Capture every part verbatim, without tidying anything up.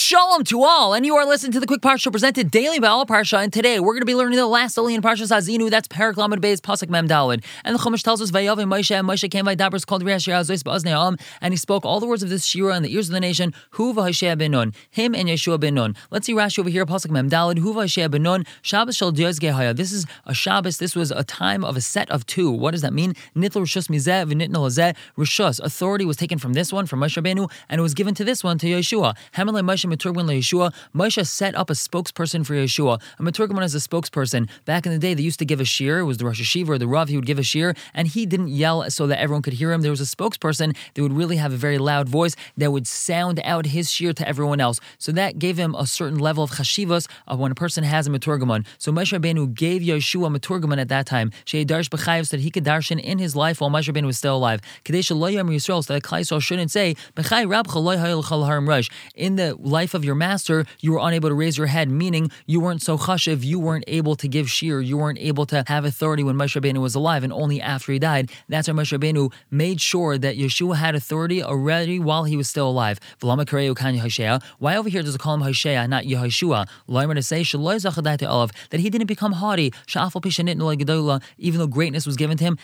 Shalom to all, and you are listening to the Quick Parsha presented daily by All Parsha, and today we're going to be learning the last Oli in Parshas Azinu. That's Perek Lamed Beis Pasuk Mem Daled. And the Chumash tells us, Vayav Moshe, and Moshe came by Dabras called Riyash Yerazois Ba'aznei Ha'am, and he spoke all the words of this Shira in the ears of the nation, Hu v'Hoshea ben Nun, him and Yeshua ben Nun. Let's see Rashi over here, Pasuk Mem Daled, Hu v'Hoshea ben Nun, Shabbos Shel Diozge Haya. This is a Shabbos, this was a time of a set of two. What does that mean? Nitl Rishus Mizeh v'Nitnel Hazeh. Rishus, authority was taken from this one, from Moshe Rabbeinu, and it was given to this one, to Yeshua. Hamelei Moshe Meturban LeYeshua. Moshe set up a spokesperson for Yeshua. A Meturban is a spokesperson. Back in the day, they used to give a shir. It was the Rosh Hashiva or the Rav. He would give a shir, and he didn't yell so that everyone could hear him. There was a spokesperson that would really have a very loud voice that would sound out his shir to everyone else. So that gave him a certain level of chashivas of when a person has a Meturban. So Moshe Rabbeinu gave Yeshua a Meturban at that time. Shei darsh b'chayav, so that he could darshan in his life while Moshe Rabbeinu was still alive. Kadesh lo yam Yisrael, so that Klal Yisrael shouldn't say b'chay rabcha lo hayil chal harim rosh. In the life of your master, you were unable to raise your head, meaning you weren't so chashiv, you weren't able to give shir, you weren't able to have authority when Moshe Rabbeinu was alive, and only after he died. That's why Moshe Rabbeinu made sure that Yeshua had authority already while he was still alive. Why over here does it call him Hoshea, not Yehoshua? Leimer to say that he didn't become haughty, even though greatness was given to him.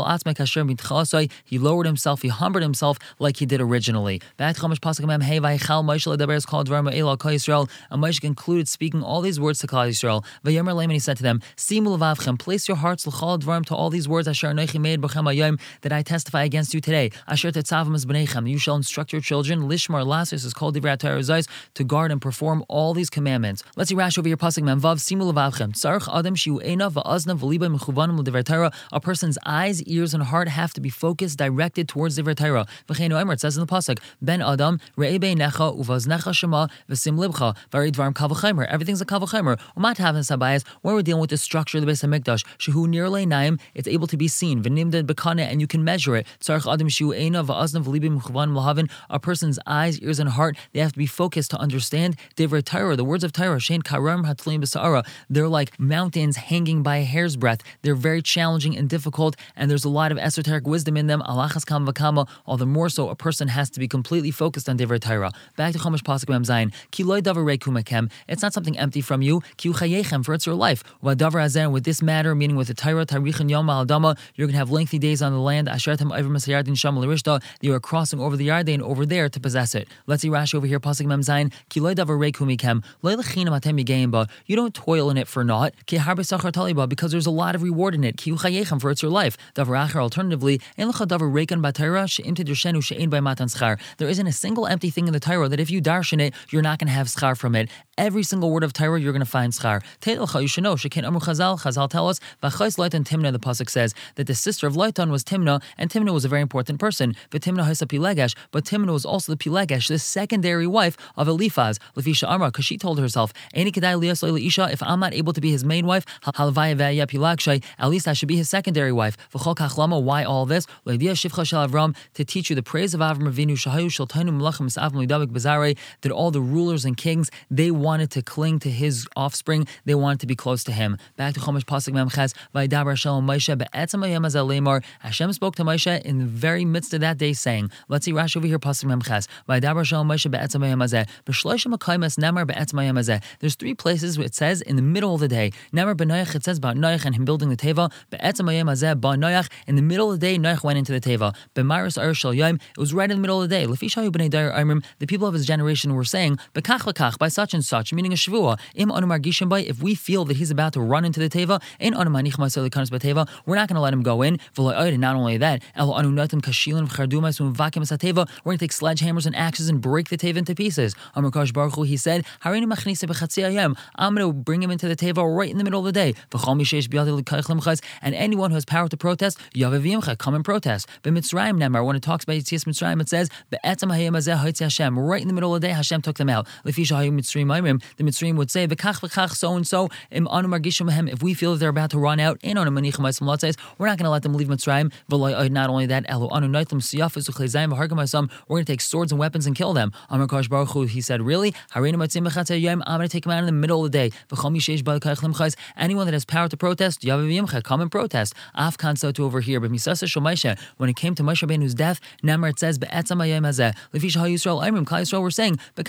He lowered himself, he humbled himself like he did originally. Back to Chumash Pasuk Mem Hey Vayichal Moshe Ledaber is called Dvarim Ha'el Al Kol Yisrael. And Moshe concluded speaking all these words to Klal Yisrael. Vayomer Leim, and he said to them, Simu Levavchem, place your hearts l'chal dvarim, to all these words Asher Anochi made b'chem hayom, that I testify against you today. Asher tetzavim es b'neichem, you shall instruct your children. Lishmar Lasis is called Divrei Torah Zos, to guard and perform all these commandments. Let's see Rashi over here. Pasuk Mem Vav. Simu Levavchem Tzarich Adam Shiu Einav va'Aznav v'Liba mechuvanim l'Divrei Torah. A person's eyes, ears, and heart have to be focused, directed towards Divrei Torah. V'cheinu Emer, it says in the pasuk, Ben Adam re'ei beinecha uvaznecha shema v'sim libcha v'ari dvarim kal v'chaimer. Everything's a kal v'chaimer. Umat havin sabayas. When we're dealing with the structure of the Beis Hamikdash, shehu nir le'naim, it's able to be seen. V'nimded b'kane, and you can measure it. Tzarich Adam shiu einav va'aznav v'libim mechuvanim l'havin. A person's eyes, ears, and heart, they have to be focused to understand Divrei Torah, the words of Torah. Shein karam hatlim b'sa'ara. They're like mountains hanging by a hair's breadth. They're very challenging and difficult, and there's a lot of esoteric wisdom in them. Alachas kam v'kama. All the more so, a person has to be completely focused on Divrei Torah. Back to Chumash Pasuk Mem Zayin. Ki lo davar reikum mekem. It's not something empty from you. Ki u chayechem, for it's your life. V'davar hazen, with this matter, meaning with the Torah, tarichin yom al adama, you're going to have lengthy days on the land. Ashertem over masayardin sham l'rishta. You are crossing over the Yarden over there to possess it. Let's see Rashi over here. Pasuk Mem Zayin. Ki lo davar reikum mekem. Lo lechinam atem yigeim ba. You don't toil in it for naught. Ki harbe sachar taliba, because there's a lot of reward in it. Ki u chayechem, for it's your life. Davar acher, alternatively, en lecha davar reikan b'Torah she'im tidrashenu she'ein by matan schar. There isn't a single empty thing in the Torah that if you darshan it, you're not going to have schar from it. Every single word of Torah, you're going to find schar. You should know, Shekin Amru Chazal, Chazal tell us, V'chais Leitan Timna, the pasuk says, that the sister of Leitan was Timna, and Timna was a very important person. But Timna Haisa Pilegesh, but Timna was also the Pilegesh, the secondary wife of Eliphaz, Lefisha Amra, because she told herself, Eini Kedai Lias Leila Isha, if I'm not able to be his main wife, Halavaya Vaya Pilagshay, at least I should be his secondary wife. V'chol Kachlama, why all this? Leidia Shivcha Shel Avram, to teach you the praise of Avram Avinu, Shahayu Shaltainu Melachim Misavim Lidavik Bazare, that all the rulers and kings, they wanted to cling to his offspring, they wanted to be close to him. Back to Chumash Pasuk Mem Ches, Vaydaber Hashem Moshe be'etzem hayom hazeh lemar. Hashem spoke to Moshe in the very midst of that day, saying, let's see Rashi over here, Pasuk Mem Ches, Vaydaber Hashem Moshe be'etzem hayom hazeh, b'shloshim hakaimas nemar be'etzem hayom hazeh. There's three places where it says in the middle of the day. Nemar b'Noach, it says about Noach and him building the teva. Be'etzem hayom hazeh ba Noach, in the middle of the day, Noach went into the teva. B'maris ar shel yom, it was right in the middle of the day. Lefishayu b'nei dair Amrim, the people of his generation were saying, B'kach v'kach, by such and such, meaning a shvua. Im anu margishim by, if we feel that he's about to run into the teva, in anu manich ma'aseh lekanos b'teva, we're not going to let him go in. V'lo'od, and not only that, elo anu notim kashilin v'chardumas u'mvakim asateva, we're going to take sledgehammers and axes and break the teva into pieces. Amar Kadosh Baruch Hu, he said, Hareinu machnisa b'chatzi hayom, I'm going to bring him into the teva right in the middle of the day. V'chol mi sheish b'yado l'kayich l'mchaz, and anyone who has power to protest, yavev yimcha, come and protest. B'mitzrayim nemar, when it talks about Yitzias Mitzrayim, it says, be'etzem hayom hazeh hotzi Hashem, right in the middle of the day, Hashem took them out. Lefisha hayom Mitzrayim Ayrim, the Mitzrayim would say, v'kach v'kach, so and so, im anu margishim mehem, if we feel that they're about to run out, in anu manichem ha'isam latzais, we're not going to let them leave Mitzrayim. V'lo'od, not only that, elu anu noitlim siyafis u'chleizayim v'hargam ha'isam, we're going to take swords and weapons and kill them. Amar Kadosh Baruch Hu, he said, really? Hareinu matzim b'chatzei hayom, I'm going to take them out in the middle of the day. V'chol mi sheish b'al kayich l'mchaz, anyone that has power to protest, yavev yimcha, come and protest. Afkan, so to over here, but misasa shel Moshe, when it came to Moshe Rabbeinu's death, Nemar, it says, be'etzem hayom hazeh, lefisha ha'yisrael Ayrim, Klal Yisrael were saying,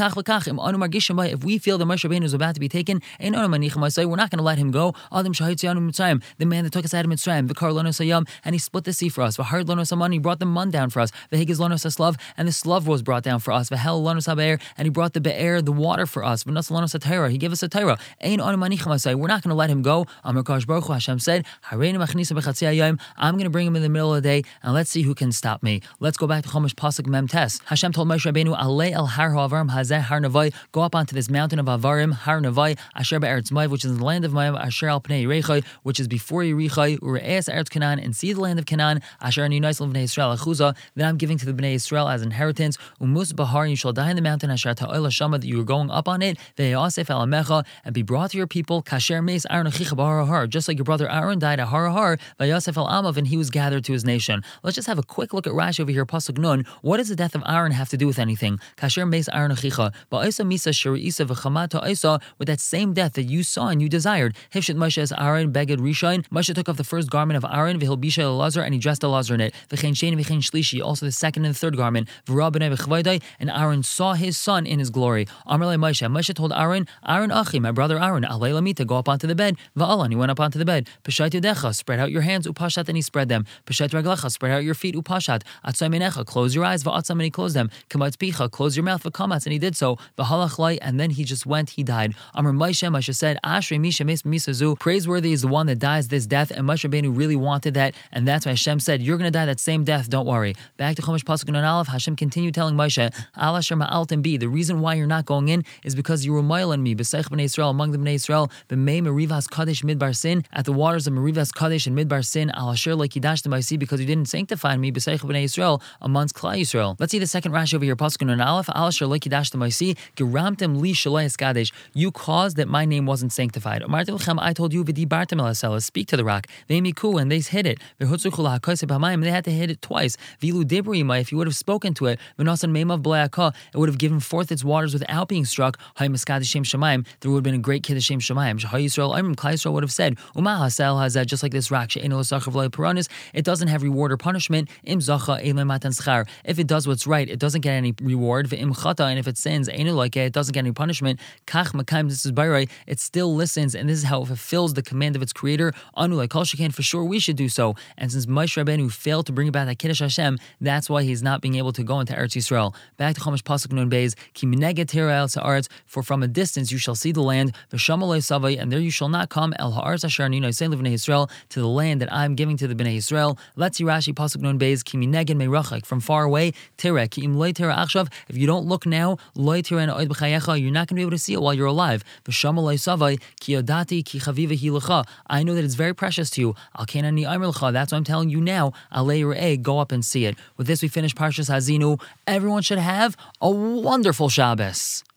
V'kach v'kach im anu margishim ba. If we feel that Moshe Rabbeinu is about to be taken, ein anu manichem asay. We're not going to let him go. Adam shahitzianu mitzrayim, the man that took us out of Mitzrayim. V'kar lanu sayam, and he split the sea for us. V'hard lanu saman, he brought the mun down for us. V'higiz lanu saslav, and the slav was brought down for us. V'hel lanu sabeir, and he brought the be'er, the water for us. V'nas lanu satayra, he gave us a Torah. Ein anu manichem asay. We're not going to let him go. Amar Kadosh Baruch Hu, Hashem said, Hareinu machnisa b'chatzi hayom. I'm going to bring him in the middle of the day, and let's see who can stop me. Let's go back to Chumash Pasuk Mem Tes. Hashem told Moshe Rabbeinu, Alei el har ha'avarim hazeh har Navai. Go up onto this mountain of Avarim, Har Navai, Asher be'eretz Moav, which is in the land of Moav, Asher al pnei Yerichai, which is before Yerichai, Ure'es eretz Canaan, and see the land of Canaan, Asher ani nois l'bnei Yisrael achuzah, that I'm giving to the Bnei Yisrael as inheritance. Umus bahar, you shall die in the mountain, Asher ta'oil hashama, that you are going up on it, ve'yasef al amecha, and be brought to your people, Kasher meis Aaron achicha b'har har, just like your brother Aaron died at Har har, ve'yasef al amav, and he was gathered to his nation. Let's just have a quick look at Rashi over here, Pasuk Nun. What does the death of Aaron have to do with anything? Kasher meis Aaron achicha, ba'isa misa shirisa v'chama ta'isa, with that same death that you saw and you desired. Hifshit Moshe as Aaron beged rishain. Moshe took off the first garment of Aaron, v'hilbisha elazar, and he dressed Elazar in it. V'chein sheni v'chein shlishi, also the second and the third garment. V'ra b'nei v'chvaydai, and Aaron saw his son in his glory. Amar le Moshe, Moshe told Aaron, Aaron achi, my brother Aaron, alei lamita, go up onto the bed. Va'alan, he went up onto the bed. Peshat yadecha, spread out your hands, upashat, and he spread them. Peshat raglecha, spread out your feet, upashat. Atzai menecha, close your eyes, va'atzam, and he closed them. Kamatz picha, close your mouth, v'kamatz, and he did so. V'halach lai, and then he just went, he died. Amar Moshe, Moshe said, Ashrei misha mes misazu, praiseworthy is the one that dies this death, and Moshe Rabbeinu really wanted that, and that's why Hashem said, you're going to die that same death, don't worry. Back to Chumash Pasuk Nun Aleph, Hashem continued telling Moshe, Al asher ma'altem bi, the reason why you're not going in is because you were mile in me, b'seich b'nei Yisrael, among the b'nei Yisrael, b'mei merivas kadesh midbar sin, at the waters of merivas kadesh and midbar sin, al asher like yidashtem by sea, because you didn't sanctify me, b'seich b'nei Yisrael, amongst Klal Yisrael. Let's see the second Rashi over here, Pasuk Nun Aleph, Al asher like yidashtem by sea, geramtem li shalei kadesh, you caused that my name wasn't sanctified. I told you, v'dibartem el hasela, speak to the rock. Ve'miku, and they hit it. V'hutzukul ha'kaiseh b'hamayim, they had to hit it twice. V'ilu dibrima, if you would have spoken to it, v'nosan meimav b'le'aka, it would have given forth its waters without being struck. Hay miskad shem shemayim, there would have been a great kid shem shemayim. Sh'hay Yisrael Imrim, Klal Yisrael would have said, Uma hasel hazeh, just like this rock, she'eno l'sachav lo'y paranis, it doesn't have reward or punishment. Im zacha eilem matan schar, if it does what's right, it doesn't get any reward. V'im chata, and if it sins, eno like it doesn't get any punishment. Kach makayim, this is bayrai, it still listens, and this is how it fulfills the command of its creator. Anu like kol shekan, for sure we should do so. And since Moshe Rabbeinu failed to bring about that Kiddush Hashem, that's why he's not being able to go into Eretz Yisrael. Back to Chumash Pasuk Nun Beis, Ki mineged tira el sa'aretz, for from a distance you shall see the land, v'shama lo savai, and there you shall not come, el ha'aretz asher ani noisei l'bnei Yisrael, to the land that I'm giving to the Bnei Yisrael. Let's see Rashi Pasuk Nun Beis, Ki mineged meirachak, from far away, tira, ki im lo tira achshav, if you don't look now, lo tira and oid b'chayecha, you're not going to be able to see it while you're alive. V'shama lo savai, ki yodati ki chaviva hi lecha, I know that it's very precious to you. Al kenani amr lecha, that's why I'm telling you now, alei re'eh, go up and see it. With this we finish Parshas Hazinu. Everyone should have a wonderful Shabbos.